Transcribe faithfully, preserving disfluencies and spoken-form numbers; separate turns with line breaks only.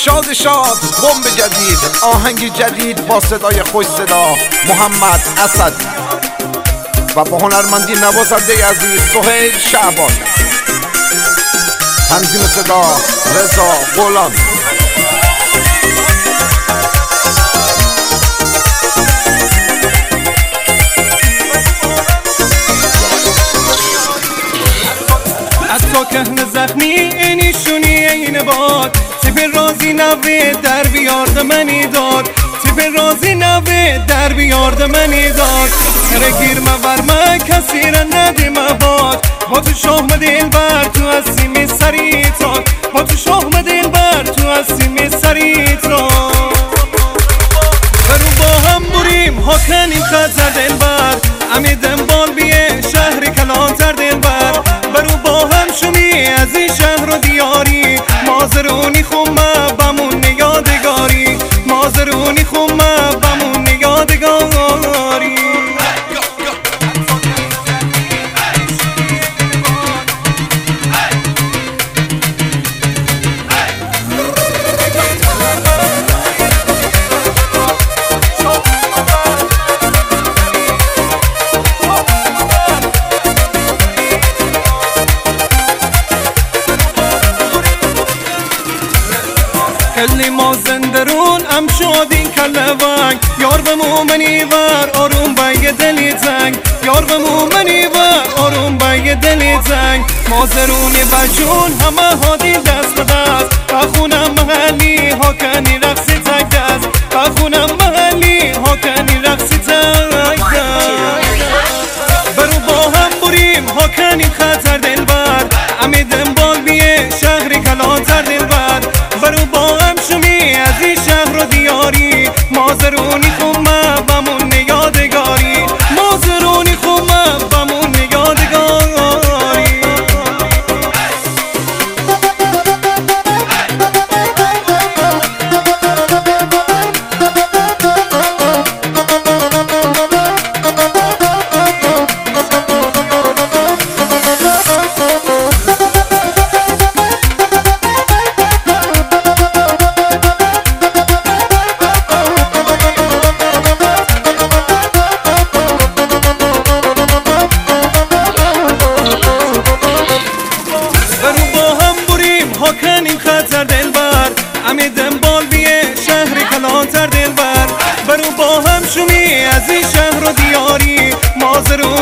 شاد شاد بمب جدید، آهنگ جدید با صدای خوش صدا محمد اسد و با هنرمندی نوازنده عزیز سهیل شعبان. تنظیم صدا رضا غولان.
تو کهن زخمی اینیشونی این باد، تیپ رازی نوه در بیارد منی داد، تیپ رازی نوه در بیارد منی داد. سرگیر مور ما کسی را ندیم باد، با تو شاه مدیل بر تو هستیم سریت را، با تو شاه مدیل بر تو هستیم سریت را. برو با هم بریم ها کنیم خطر دل بر، امیدم بال بیه شهر کلانتر دل بر. برو با هم شمی از این شهر و دیاری، مازرونی خومه بمون یادگاری، مازرونی خومه بمون یادگاری. کلی ما زندرون ام شادین کلوانگ، یار به مومنی ور آروم بای دلی زنگ، یار به مومنی ور آروم بای دلی زنگ. مازرونی بجون همه هادی دست به دست، بخونم محلی ها کنی رقصی تک دست، بخونم محلی ها کنی رقصی تک دست. برو با هم بریم ها کنیم خطر دل بر، امیدم بال بیه شهری کلانتر دل بر. برو با هم شمی از این شهر و دیاری، مازرونی خومه بمون یادگاری، مازرونی خومه بمون یادگاری. کنیم خطر دل بر، امیدم بال بیه شهر کلانتر دل بر. برو با هم شمی از این شهر و دیاری، مازرون